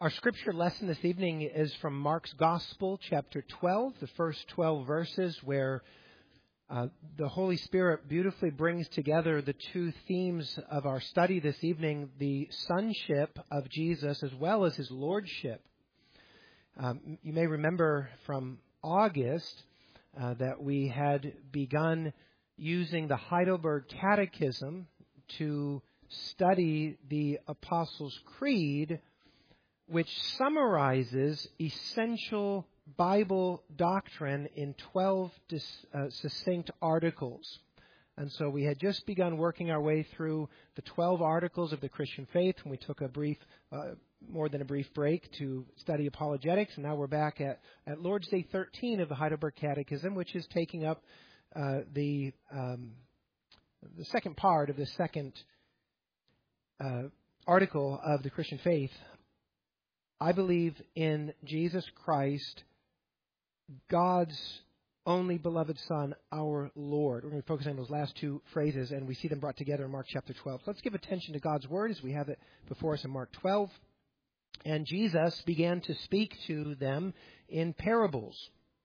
Our scripture lesson this evening is from Mark's Gospel, chapter 12, the first 12 verses, where the Holy Spirit beautifully brings together the two themes of our study this evening, the sonship of Jesus as well as his lordship. You may remember from August that we had begun using the Heidelberg Catechism to study the Apostles' Creed, which summarizes essential Bible doctrine in 12 succinct articles. And so we had just begun working our way through the 12 articles of the Christian faith, and we took a brief, more than a brief break to study apologetics, and now we're back at Lord's Day 13 of the Heidelberg Catechism, which is taking up the second part of the second article of the Christian faith. I believe in Jesus Christ, God's only beloved Son, our Lord. We're going to focus on those last two phrases, and we see them brought together in Mark chapter 12. So let's give attention to God's Word as we have it before us in Mark 12. And Jesus began to speak to them in parables.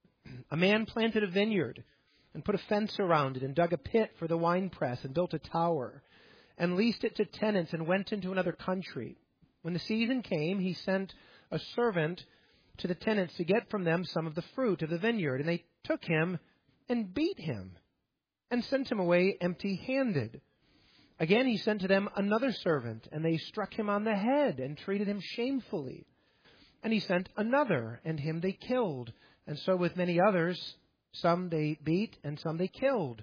A man planted a vineyard and put a fence around it and dug a pit for the winepress and built a tower and leased it to tenants and went into another country. When the season came, he sent a servant to the tenants to get from them some of the fruit of the vineyard. And they took him and beat him and sent him away empty-handed. Again, he sent to them another servant, and they struck him on the head and treated him shamefully. And he sent another, and him they killed. And so with many others, some they beat and some they killed.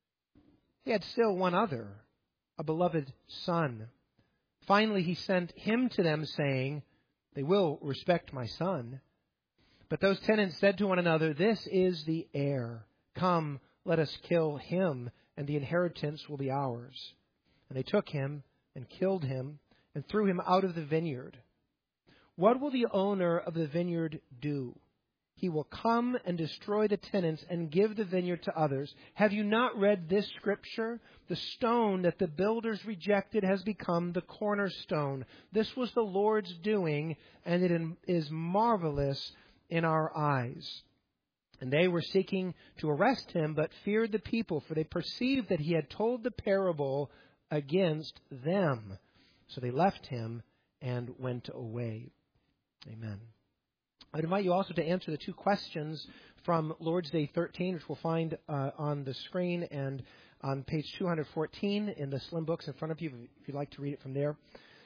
He had still one other, a beloved son. Finally, he sent him to them, saying, "They will respect my son." But those tenants said to one another, "This is the heir. Come, let us kill him, and the inheritance will be ours." And they took him and killed him and threw him out of the vineyard. What will the owner of the vineyard do? He will come and destroy the tenants and give the vineyard to others. Have you not read this scripture? The stone that the builders rejected has become the cornerstone. This was the Lord's doing, and it is marvelous in our eyes. And they were seeking to arrest him, but feared the people, for they perceived that he had told the parable against them. So they left him and went away. Amen. I'd invite you also to answer the two questions from Lord's Day 13, which we'll find on the screen and on page 214 in the slim books in front of you, if you'd like to read it from there.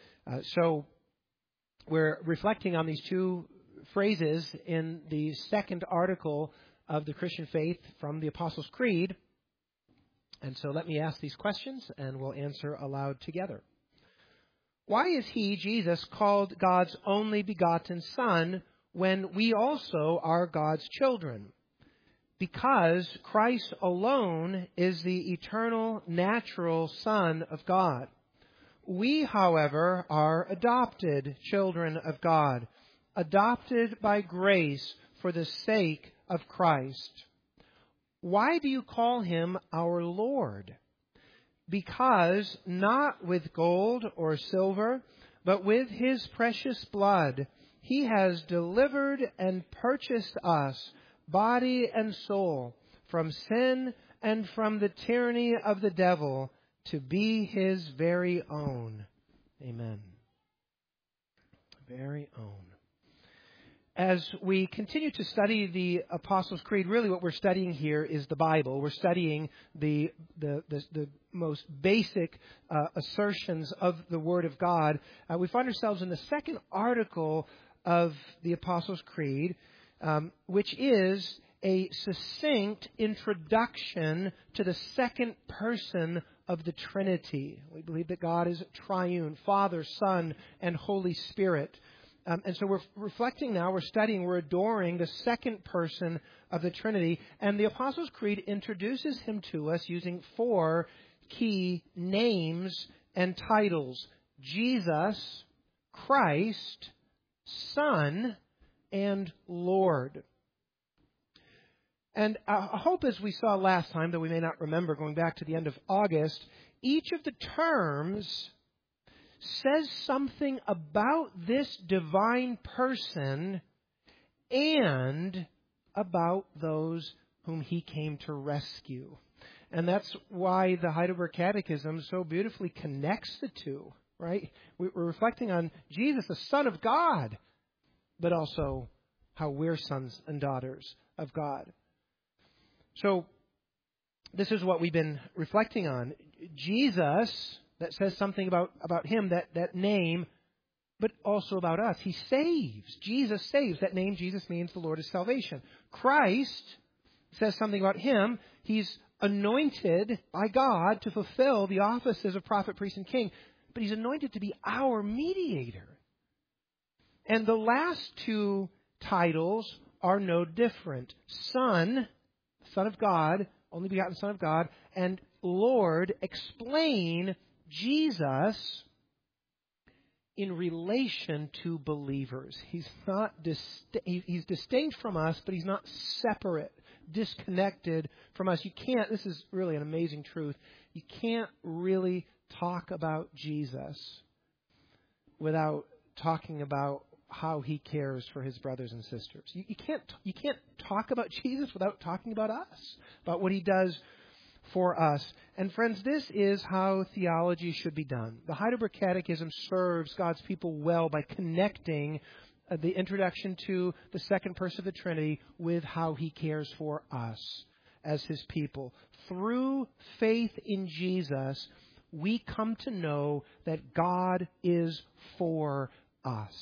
So we're reflecting on these two phrases in the second article of the Christian faith from the Apostles' Creed. And so let me ask these questions, and we'll answer aloud together. Why is he, Jesus, called God's only begotten Son, when we also are God's children? Because Christ alone is the eternal, natural Son of God. We, however, are adopted children of God, adopted by grace for the sake of Christ. Why do you call him our Lord? Because not with gold or silver, but with his precious blood, he has delivered and purchased us, body and soul, from sin and from the tyranny of the devil, to be his very own. Amen. Very own. As we continue to study the Apostles' Creed, really what we're studying here is the Bible. We're studying the most basic assertions of the Word of God. We find ourselves in the second article of the Apostles' Creed, which is a succinct introduction to the second person of the Trinity. We believe that God is triune, Father, Son, and Holy Spirit. And so we're reflecting now, we're studying, we're adoring the second person of the Trinity. And the Apostles' Creed introduces him to us using four key names and titles: Jesus, Christ, Son, and Lord. And I hope, as we saw last time, though we may not remember going back to the end of August, each of the terms says something about this divine person and about those whom he came to rescue. And that's why the Heidelberg Catechism so beautifully connects the two, right? We're reflecting on Jesus, the Son of God, but also how we're sons and daughters of God. So this is what we've been reflecting on. Jesus, that says something about him, that name, but also about us. He saves. Jesus saves. That name, Jesus, means the Lord is salvation. Christ says something about him. He's anointed by God to fulfill the offices of prophet, priest, and king. But he's anointed to be our mediator. And the last two titles are no different. Son, Son of God, only begotten Son of God, and Lord explain Jesus in relation to believers. He's not he's distinct from us, but he's not separate, disconnected from us. You can't, this is really an amazing truth, you can't really talk about Jesus without talking about how he cares for his brothers and sisters. You can't talk about Jesus without talking about us, about what he does for us. And friends, this is how theology should be done. The Heidelberg Catechism serves God's people well by connecting the introduction to the second person of the Trinity with how he cares for us as his people. Through faith in Jesus, we come to know that God is for us.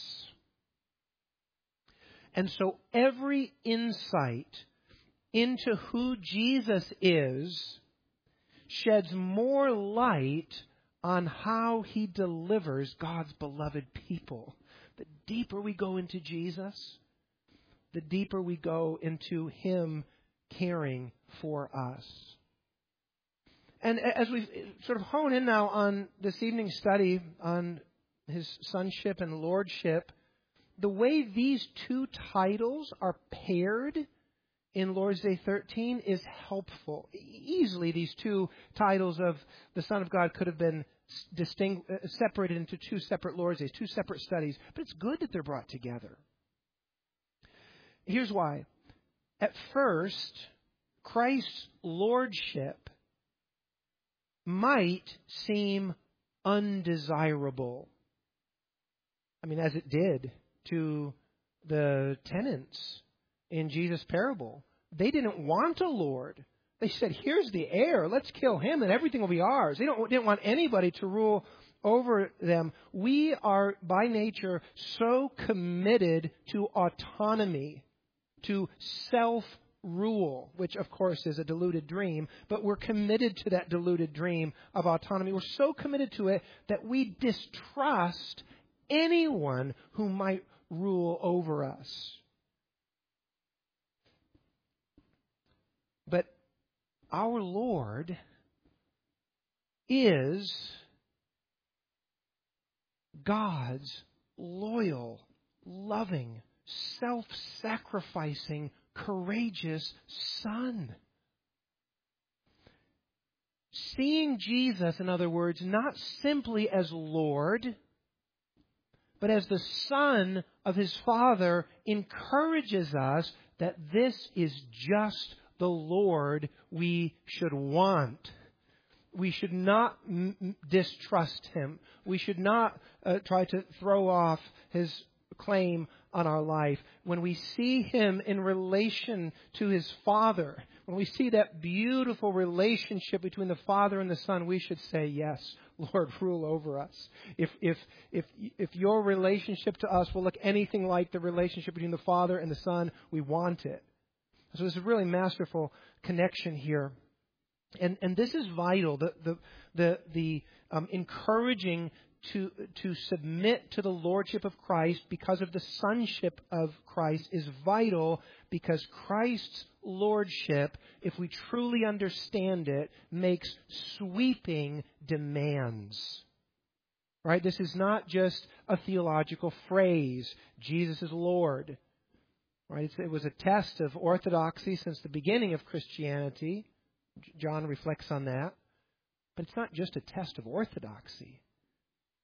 And so every insight into who Jesus is sheds more light on how he delivers God's beloved people. The deeper we go into Jesus, the deeper we go into him caring for us. And as we sort of hone in now on this evening's study on his sonship and lordship, the way these two titles are paired in Lord's Day 13 is helpful. Easily, these two titles of the Son of God could have been separated into two separate Lord's Days, two separate studies. But it's good that they're brought together. Here's why. At first, Christ's lordship might seem undesirable. I mean, as it did to the tenants in Jesus' parable. They didn't want a Lord. They said, here's the heir. Let's kill him and everything will be ours. They didn't want anybody to rule over them. We are, by nature, so committed to autonomy, to self-rule, which, of course, is a deluded dream, but we're committed to that deluded dream of autonomy. We're so committed to it that we distrust anyone who might rule over us. But our Lord is God's loyal, loving, self-sacrificing, courageous Son. Seeing Jesus, in other words, not simply as Lord, but as the Son of his Father, encourages us that this is just the Lord we should want. We should not distrust him. We should not try to throw off his claim on our life. When we see him in relation to his Father, when we see that beautiful relationship between the Father and the Son, we should say, yes, Lord, rule over us. If your relationship to us will look anything like the relationship between the Father and the Son, we want it. So there's a really masterful connection here. And this is vital. The encouraging to submit to the lordship of Christ because of the sonship of Christ is vital, because Christ's lordship, if we truly understand it, makes sweeping demands. Right? This is not just a theological phrase. Jesus is Lord. Right? It was a test of orthodoxy since the beginning of Christianity. John reflects on that. But it's not just a test of orthodoxy.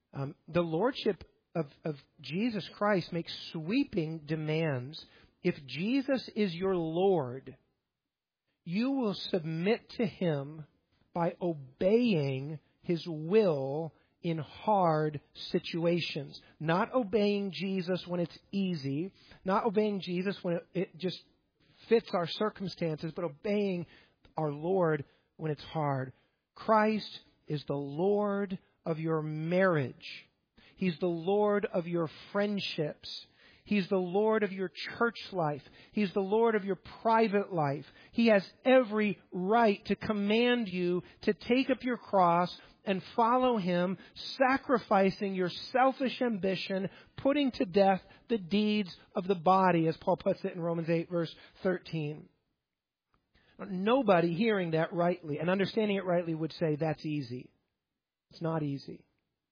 The lordship of Jesus Christ makes sweeping demands. If Jesus is your Lord, you will submit to Him by obeying His will in hard situations. Not obeying Jesus when it's easy, not obeying Jesus when it just fits our circumstances, but obeying our Lord when it's hard. Christ is the Lord of your marriage. He's the Lord of your friendships. He's the Lord of your church life. He's the Lord of your private life. He has every right to command you to take up your cross and follow Him, sacrificing your selfish ambition, putting to death the deeds of the body, as Paul puts it in Romans 8, verse 13. Nobody hearing that rightly and understanding it rightly would say that's easy. It's not easy.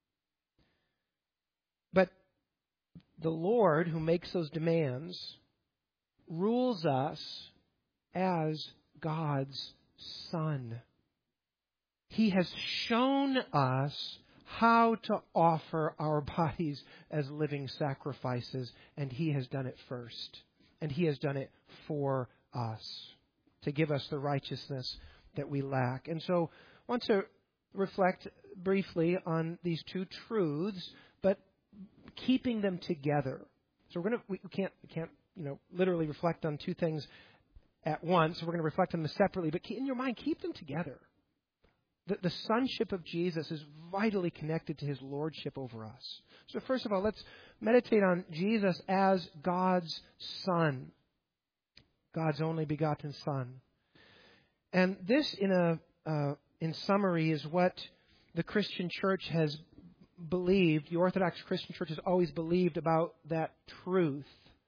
But the Lord, who makes those demands, rules us as God's Son. He has shown us how to offer our bodies as living sacrifices, and He has done it first. And He has done it for us, to give us the righteousness that we lack. And so I want to reflect briefly on these two truths, but keeping them together. So we can't literally reflect on two things at once. We're going to reflect on them separately, but in your mind, keep them together. The sonship of Jesus is vitally connected to His lordship over us. So first of all, let's meditate on Jesus as God's Son, God's only begotten Son. And this, in summary, is what the Christian church has believed. The Orthodox Christian church has always believed about that truth.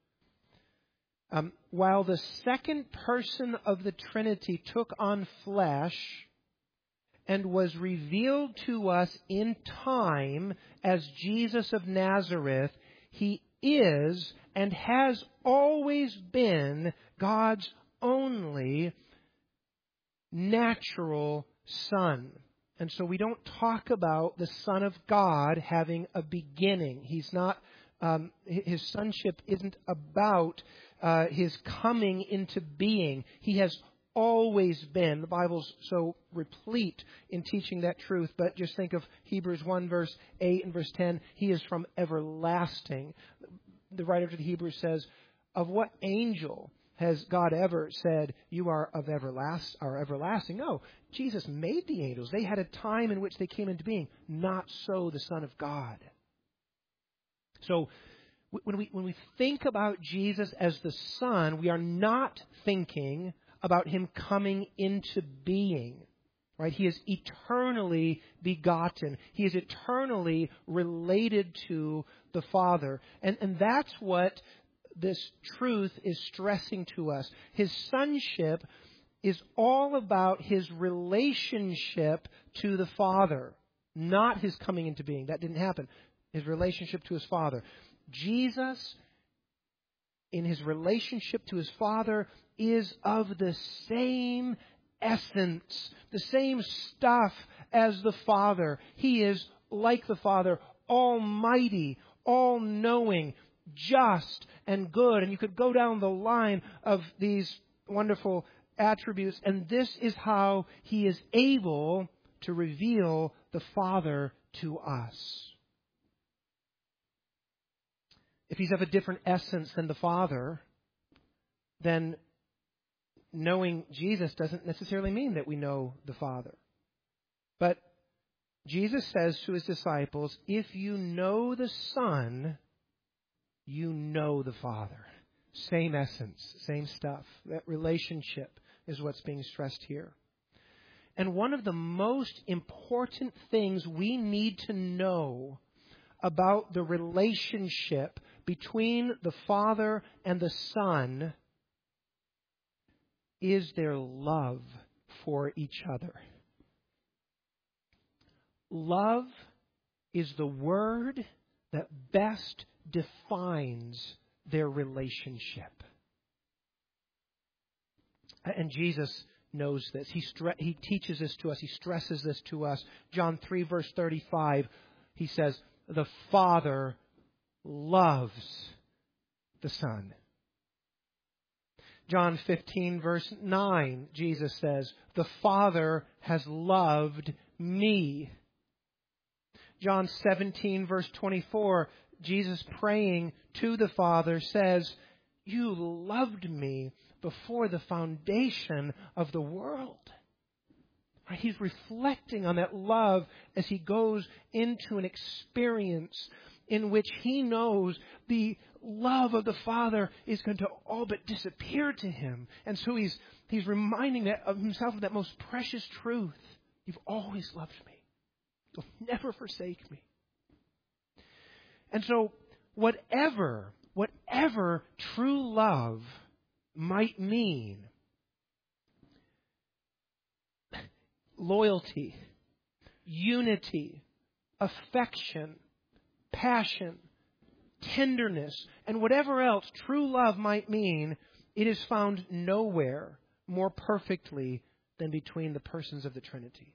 While the second person of the Trinity took on flesh and was revealed to us in time as Jesus of Nazareth, He is and has always been God's only natural Son. And so we don't talk about the Son of God having a beginning. He's not. His sonship isn't about His coming into being. He has always been. The Bible's so replete in teaching that truth, but just think of Hebrews 1, verse 8 and verse 10. He is from everlasting. The writer to the Hebrews says, of what angel has God ever said, you are everlasting? No, Jesus made the angels. They had a time in which they came into being. Not so the Son of God. So when we think about Jesus as the Son, we are not thinking about Him coming into being. Right? He is eternally begotten. He is eternally related to the Father. And that's what this truth is stressing to us. His sonship is all about His relationship to the Father, not His coming into being. That didn't happen. His relationship to His Father. Jesus, in His relationship to His Father, is of the same essence, the same stuff as the Father. He is, like the Father, almighty, all-knowing, just, and good. And you could go down the line of these wonderful attributes, and this is how He is able to reveal the Father to us. If He's of a different essence than the Father, then knowing Jesus doesn't necessarily mean that we know the Father. But Jesus says to His disciples, if you know the Son, you know the Father. Same essence, same stuff. That relationship is what's being stressed here. And one of the most important things we need to know about the relationship between the Father and the Son is their love for each other. Love is the word that best defines their relationship. And Jesus knows this. He teaches this to us. He stresses this to us. John 3, verse 35, He says, the Father loves the Son. John 15, verse 9, Jesus says, the Father has loved me. John 17, verse 24, Jesus praying to the Father says, you loved me before the foundation of the world. He's reflecting on that love as he goes into an experience in which he knows the love of the Father is going to all but disappear to him. And so he's reminding of himself of that most precious truth. You've always loved me. You'll never forsake me. And so whatever true love might mean, loyalty, unity, affection, passion, tenderness, and whatever else true love might mean, it is found nowhere more perfectly than between the persons of the Trinity.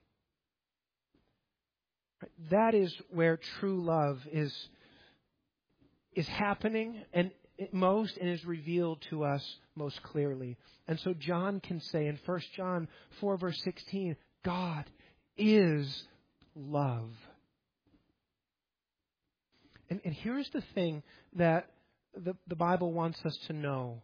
That is where true love is happening and is revealed to us most clearly. And so John can say in 1 John 4, verse 16, God is love. And here's the thing that the Bible wants us to know.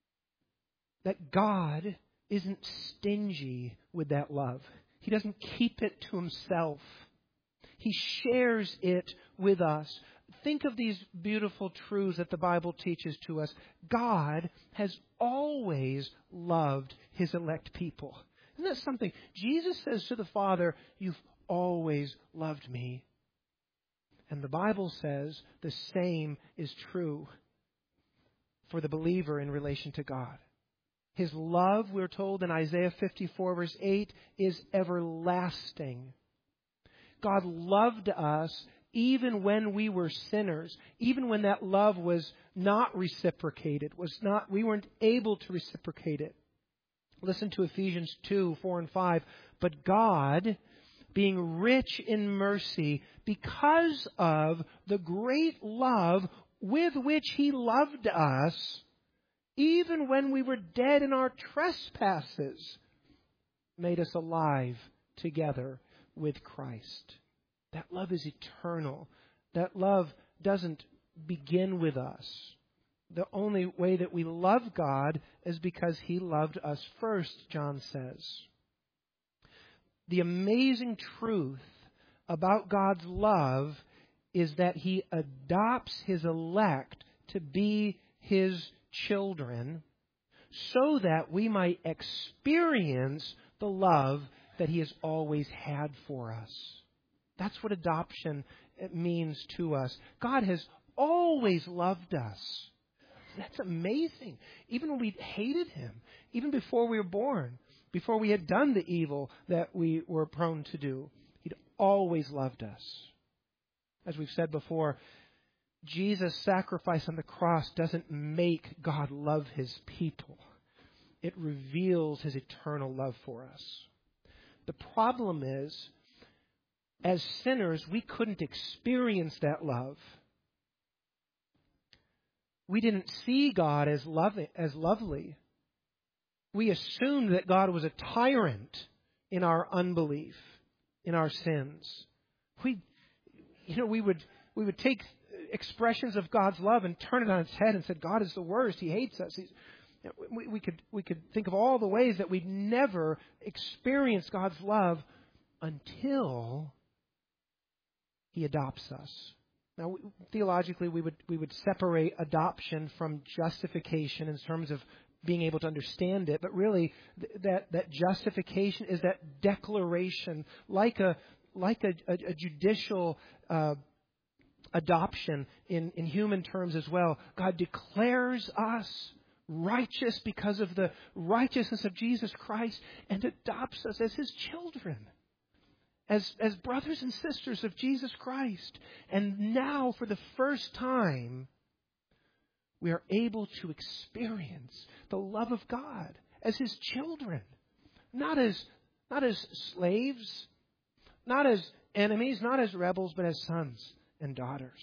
That God isn't stingy with that love. He doesn't keep it to himself. He shares it with us. Think of these beautiful truths that the Bible teaches to us. God has always loved his elect people. Isn't that something? Jesus says to the Father, you've always loved me. And the Bible says the same is true for the believer in relation to God. His love, we're told in Isaiah 54, verse 8, is everlasting. God loved us even when we were sinners, even when that love was not reciprocated, we weren't able to reciprocate it. Listen to Ephesians 2, 4 and 5. But God, being rich in mercy, because of the great love with which he loved us, even when we were dead in our trespasses, made us alive together with Christ. That love is eternal. That love doesn't begin with us. The only way that we love God is because he loved us first, John says. The amazing truth about God's love is that he adopts his elect to be his children so that we might experience the love that he has always had for us. That's what adoption means to us. God has always loved us. That's amazing. Even when we hated him, even before we were born, before we had done the evil that we were prone to do, he'd always loved us. As we've said before, Jesus' sacrifice on the cross doesn't make God love his people. It reveals his eternal love for us. The problem is, as sinners, we couldn't experience that love. We didn't see God as lovely. We assumed that God was a tyrant in our unbelief, in our sins. We would take expressions of God's love and turn it on its head and said, God is the worst. He hates us. We could think of all the ways that we'd never experience God's love until he adopts us. Now, theologically, we would separate adoption from justification in terms of being able to understand it. But really, that justification is that declaration, like a judicial adoption in human terms as well. God declares us righteous because of the righteousness of Jesus Christ and adopts us as his children. As brothers and sisters of Jesus Christ. And now, for the first time, we are able to experience the love of God as his children. Not as slaves, not as enemies, not as rebels, but as sons and daughters.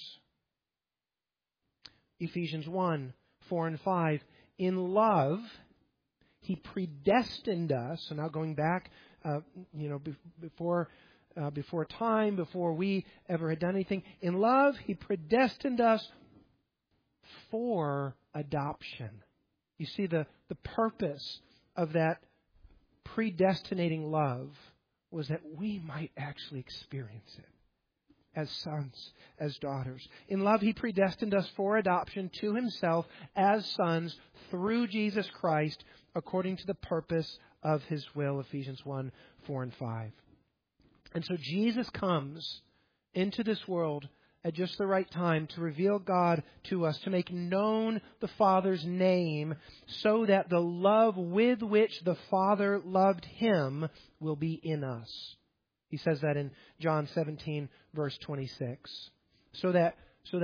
Ephesians 1, 4 and 5. In love, He predestined us. So now going back, before time, before we ever had done anything. In love, He predestined us for adoption. You see, the purpose of that predestinating love was that we might actually experience it as sons, as daughters. In love, He predestined us for adoption to Himself as sons through Jesus Christ, according to the purpose of His will, Ephesians 1, 4 and 5. And so Jesus comes into this world at just the right time to reveal God to us, to make known the Father's name, so that the love with which the Father loved Him will be in us. He says that in John 17, verse 26. So that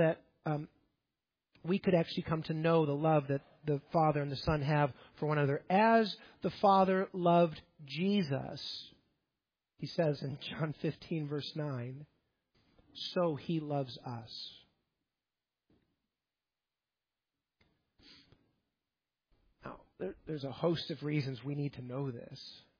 we could actually come to know the love that the Father and the Son have for one another. As the Father loved Jesus, He says in John 15, verse 9, so He loves us. Now, there's a host of reasons we need to know this.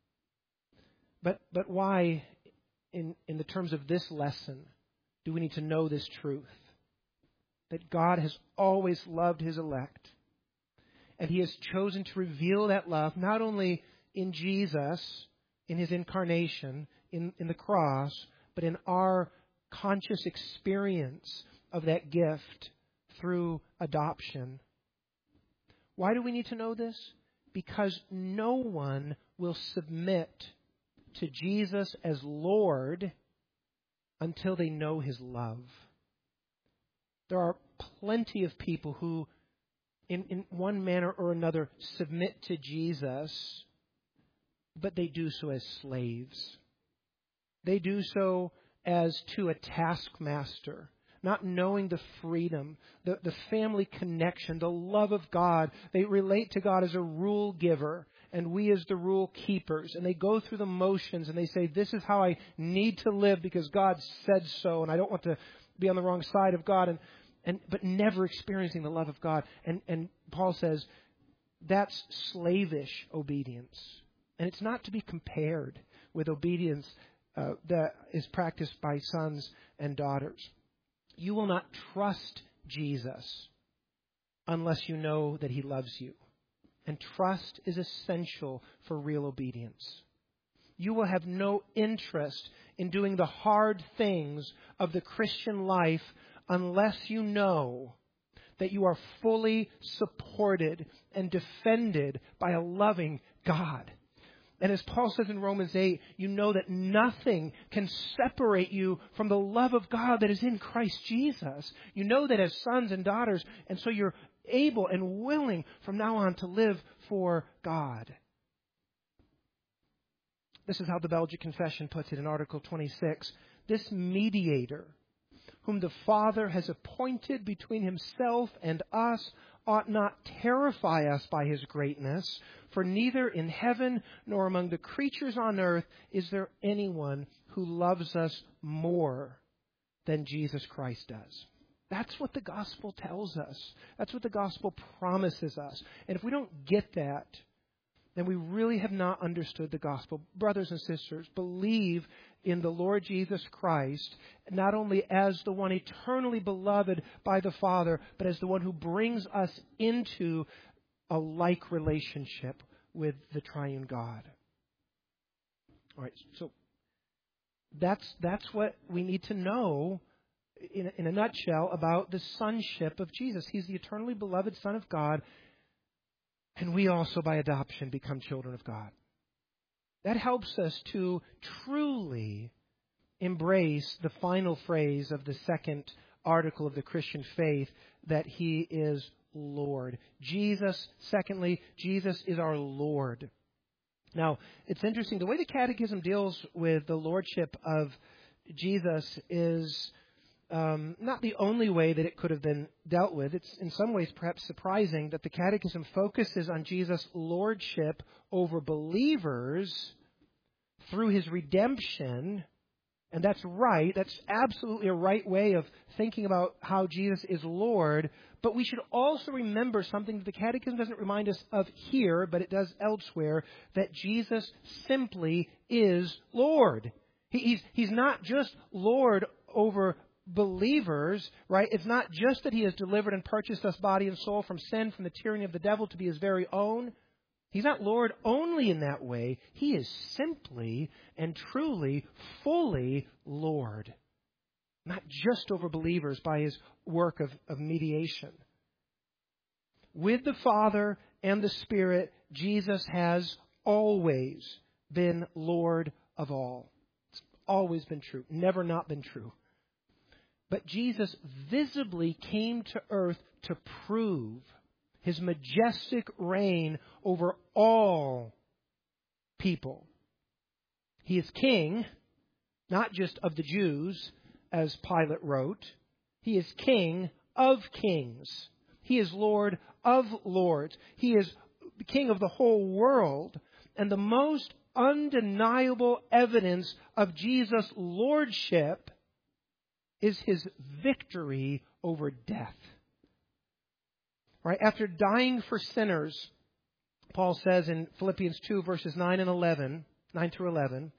But why, in the terms of this lesson, do we need to know this truth? That God has always loved His elect. And He has chosen to reveal that love not only in Jesus, in His incarnation, in the cross, but in our conscious experience of that gift through adoption. Why do we need to know this? Because no one will submit to Jesus as Lord until they know His love. There are plenty of people who, in one manner or another, submit to Jesus, but they do so as slaves. They do so as to a taskmaster, not knowing the freedom, the family connection, the love of God. They relate to God as a rule giver, and we as the rule keepers. And they go through the motions, and they say, this is how I need to live because God said so, and I don't want to be on the wrong side of God, but never experiencing the love of God. And Paul says, that's slavish obedience. And it's not to be compared with obedience that is practiced by sons and daughters. You will not trust Jesus unless you know that He loves you. And trust is essential for real obedience. You will have no interest in doing the hard things of the Christian life unless you know that you are fully supported and defended by a loving God. And as Paul says in Romans 8, you know that nothing can separate you from the love of God that is in Christ Jesus. You know that as sons and daughters, and so you're able and willing from now on to live for God. This is how the Belgic Confession puts it in Article 26. This mediator, whom the Father has appointed between Himself and us, ought not terrify us by His greatness, for neither in heaven nor among the creatures on earth is there anyone who loves us more than Jesus Christ does. That's what the gospel tells us. That's what the gospel promises us. And if we don't get that, then we really have not understood the gospel. Brothers and sisters, believe in the Lord Jesus Christ, not only as the one eternally beloved by the Father, but as the one who brings us into a like relationship with the triune God. All right, so that's what we need to know in a nutshell about the sonship of Jesus. He's the eternally beloved Son of God, and we also by adoption become children of God. That helps us to truly embrace the final phrase of the second article of the Christian faith, that He is Lord. Secondly, Jesus is our Lord. Now, it's interesting. The way the Catechism deals with the Lordship of Jesus is not the only way that it could have been dealt with. It's in some ways perhaps surprising that the Catechism focuses on Jesus' lordship over believers through His redemption And that's right. That's absolutely a right way of thinking about how Jesus is Lord. But we should also remember something that the Catechism doesn't remind us of here, but it does elsewhere, that Jesus simply is Lord. He's not just Lord over believers, right? It's not just that He has delivered and purchased us body and soul from sin, from the tyranny of the devil to be His very own. He's not Lord only in that way. He is simply and truly, fully Lord. Not just over believers by His work of mediation. With the Father and the Spirit, Jesus has always been Lord of all. It's always been true. Never not been true. But Jesus visibly came to earth to prove His majestic reign over all people. He is king, not just of the Jews, as Pilate wrote. He is king of kings. He is Lord of lords. He is the king of the whole world. And the most undeniable evidence of Jesus' lordship is His victory over death. Right? After dying for sinners, Paul says in Philippians 2, verses 9 through 11,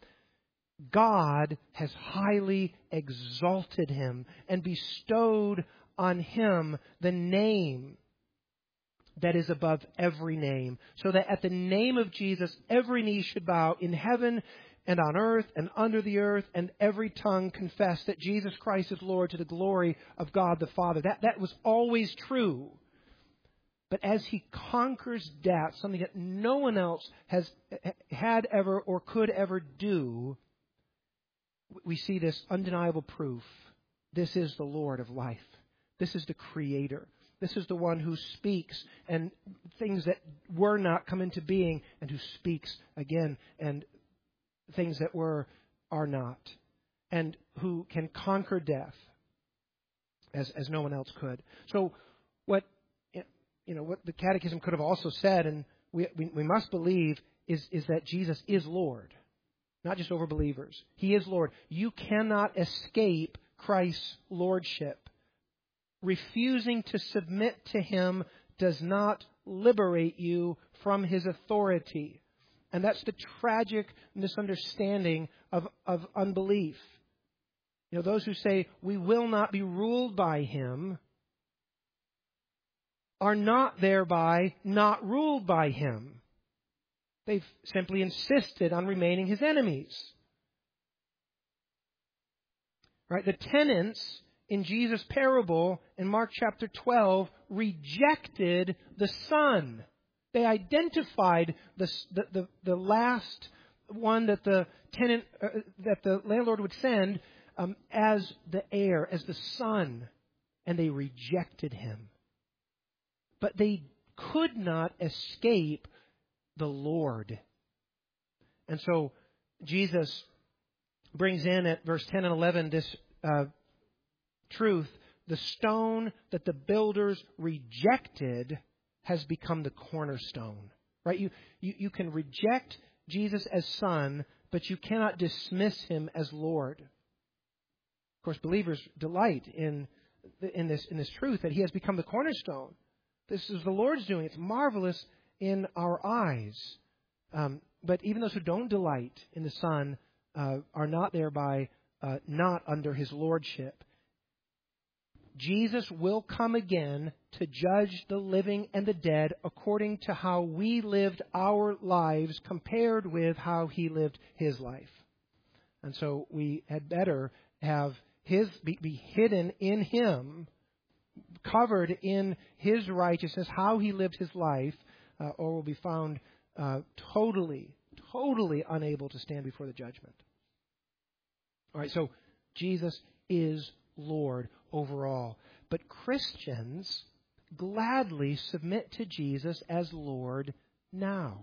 God has highly exalted Him and bestowed on Him the name that is above every name, so that at the name of Jesus every knee should bow in heaven and on earth and under the earth, and every tongue confess that Jesus Christ is Lord, to the glory of God the Father. That was always true. But as He conquers death, something that no one else had ever or could ever do, we see this undeniable proof. This is the Lord of life. This is the Creator. This is the one who speaks, and things that were not come into being, and who speaks again, and things that were are not, and who can conquer death as no one else could. So what the Catechism could have also said, and we must believe, is that Jesus is Lord, not just over believers. He is Lord. You cannot escape Christ's lordship. Refusing to submit to Him does not liberate you from His authority. And that's the tragic misunderstanding of unbelief. Those who say we will not be ruled by Him are not thereby not ruled by Him. They've simply insisted on remaining His enemies. Right? The tenants in Jesus' parable in Mark chapter 12 rejected the Son. They identified the last one that the tenant that the landlord would send as the heir, as the Son, and they rejected Him. But they could not escape the Lord. And so Jesus brings in at verse 10 and 11 this truth. The stone that the builders rejected has become the cornerstone. Right? You can reject Jesus as Son, but you cannot dismiss Him as Lord. Of course, believers delight in this truth that He has become the cornerstone. This is the Lord's doing. It's marvelous in our eyes. But even those who don't delight in the Son are not thereby not under His lordship. Jesus will come again to judge the living and the dead according to how we lived our lives compared with how He lived His life. And so we had better have be hidden in Him, covered in His righteousness, how He lived His life, or will be found totally unable to stand before the judgment. All right, so Jesus is Lord over all. But Christians gladly submit to Jesus as Lord now.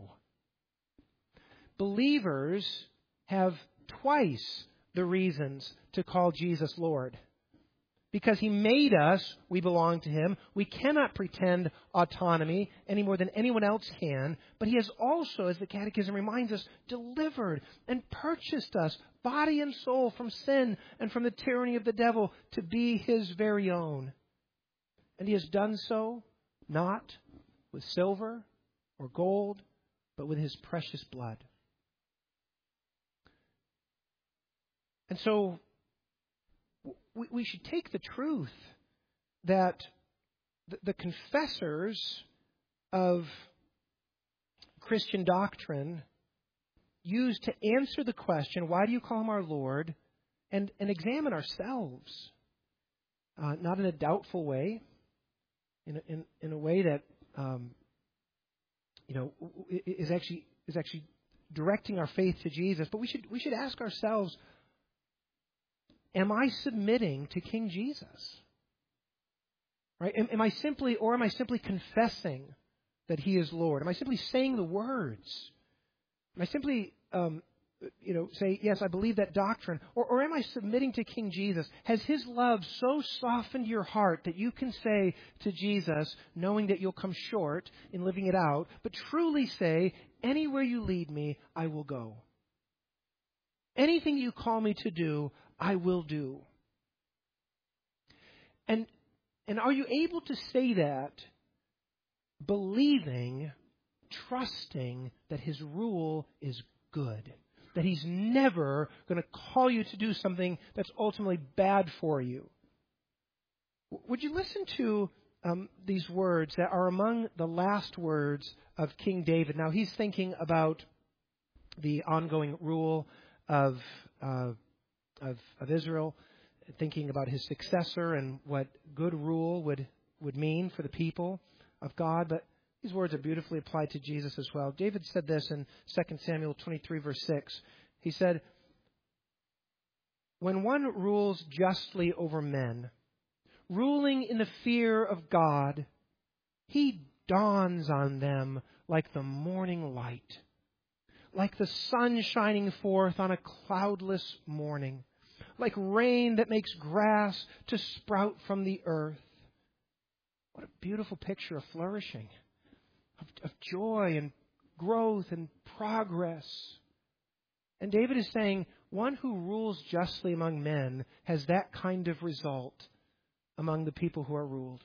Believers have twice the reasons to call Jesus Lord. Because He made us, we belong to Him. We cannot pretend autonomy any more than anyone else can. But He has also, as the Catechism reminds us, delivered and purchased us body and soul from sin and from the tyranny of the devil to be His very own. And He has done so not with silver or gold, but with His precious blood. And so we should take the truth that the confessors of Christian doctrine use to answer the question, why do you call Him our Lord? And examine ourselves, not in a doubtful way, in a way that is actually directing our faith to Jesus. But we should ask ourselves, am I submitting to King Jesus? Right? Am I simply confessing that He is Lord? Am I simply saying the words? Am I simply say, yes, I believe that doctrine? Or am I submitting to King Jesus? Has His love so softened your heart that you can say to Jesus, knowing that you'll come short in living it out, but truly say, anywhere you lead me, I will go. Anything you call me to do, I will do. And are you able to say that believing, trusting that His rule is good? That He's never going to call you to do something that's ultimately bad for you? Would you listen to these words that are among the last words of King David? Now, he's thinking about the ongoing rule of Israel, thinking about his successor and what good rule would mean for the people of God. But these words are beautifully applied to Jesus as well. David said this in 2 Samuel 23, verse 6. He said, when one rules justly over men, ruling in the fear of God, he dawns on them like the morning light, like the sun shining forth on a cloudless morning, like rain that makes grass to sprout from the earth. What a beautiful picture of flourishing, of joy and growth and progress. And David is saying, one who rules justly among men has that kind of result among the people who are ruled.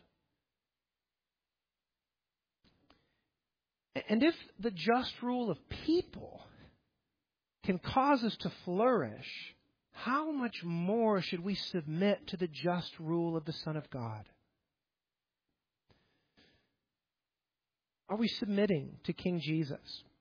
And if the just rule of people can cause us to flourish, how much more should we submit to the just rule of the Son of God? Are we submitting to King Jesus?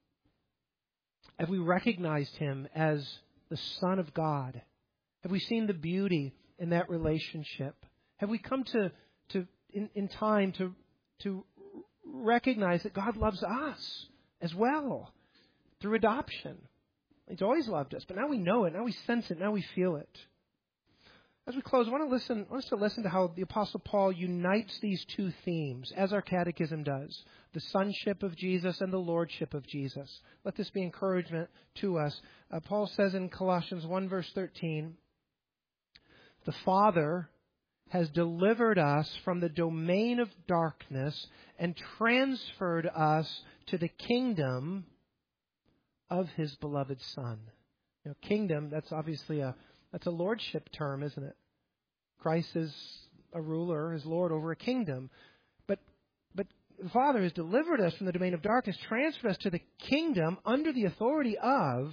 Have we recognized Him as the Son of God? Have we seen the beauty in that relationship? Have we come to in time to recognize that God loves us as well through adoption? He's always loved us, but now we know it, now we sense it, now we feel it. As we close, I want us to listen to how the Apostle Paul unites these two themes, as our catechism does, the sonship of Jesus and the lordship of Jesus. Let this be encouragement to us. Paul says in Colossians 1, verse 13, the Father has delivered us from the domain of darkness and transferred us to the kingdom of His beloved Son. Kingdom, that's obviously that's a lordship term, isn't it? Christ is a ruler, is Lord over a kingdom. But the Father has delivered us from the domain of darkness, transferred us to the kingdom under the authority of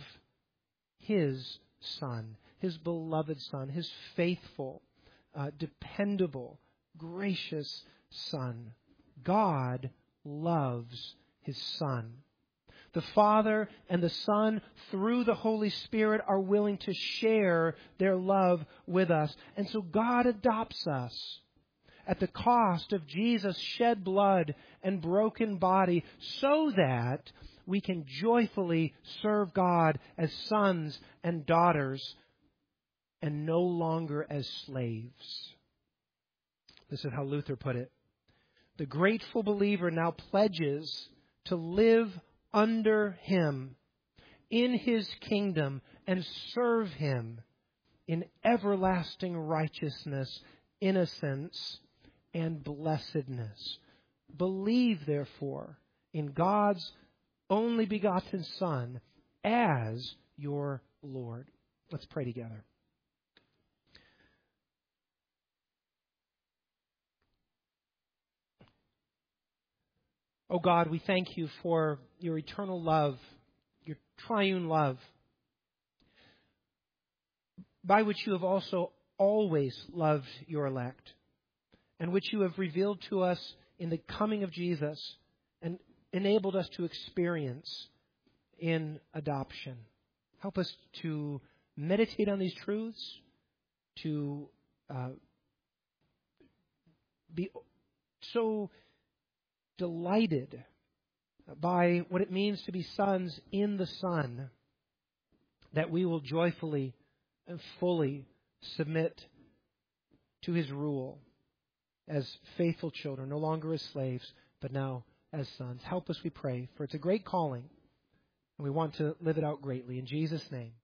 His Son, His beloved Son, His faithful, dependable, gracious Son. God loves His Son. The Father and the Son, through the Holy Spirit, are willing to share their love with us. And so God adopts us at the cost of Jesus' shed blood and broken body so that we can joyfully serve God as sons and daughters and no longer as slaves. This is how Luther put it. The grateful believer now pledges to live under Him, in His kingdom, and serve Him in everlasting righteousness, innocence, and blessedness. Believe, therefore, in God's only begotten Son as your Lord. Let's pray together. Oh God, we thank you for your eternal love, your triune love, by which you have also always loved your elect, and which you have revealed to us in the coming of Jesus and enabled us to experience in adoption. Help us to meditate on these truths, to be so delighted by what it means to be sons in the Son, that we will joyfully and fully submit to His rule as faithful children, no longer as slaves, but now as sons. Help us, we pray, for it's a great calling, and we want to live it out greatly. In Jesus' name.